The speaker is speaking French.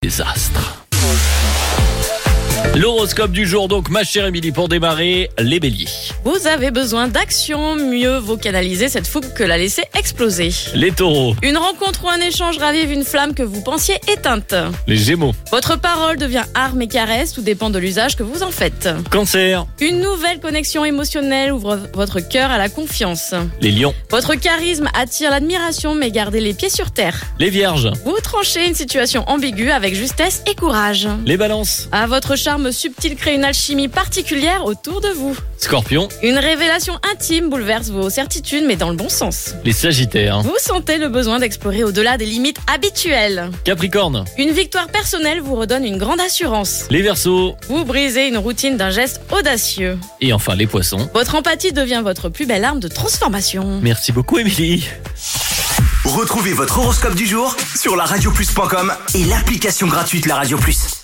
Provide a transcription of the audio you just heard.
Les astres. L'horoscope du jour, donc, ma chère Émilie, pour démarrer, les béliers. Vous avez besoin d'action, mieux vaut canaliser cette fougue que la laisser exploser. Les taureaux. Une rencontre ou un échange ravive une flamme que vous pensiez éteinte. Les gémeaux. Votre parole devient arme et caresse, tout dépend de l'usage que vous en faites. Cancer. Une nouvelle connexion émotionnelle ouvre votre cœur à la confiance. Les lions. Votre charisme attire l'admiration, mais gardez les pieds sur terre. Les vierges. Vous tranchez une situation ambiguë avec justesse et courage. Les balances. À votre charme subtil crée une alchimie particulière autour de vous. Scorpions. Une révélation intime bouleverse vos certitudes, mais dans le bon sens. Les sagittaires. Vous sentez le besoin d'explorer au-delà des limites habituelles. Capricorne. Une victoire personnelle vous redonne une grande assurance. Les verseaux. Vous brisez une routine d'un geste audacieux. Et enfin, les poissons. Votre empathie devient votre plus belle arme de transformation. Merci beaucoup, Émilie. Retrouvez votre horoscope du jour sur laradio+.com et l'application gratuite La Radio+.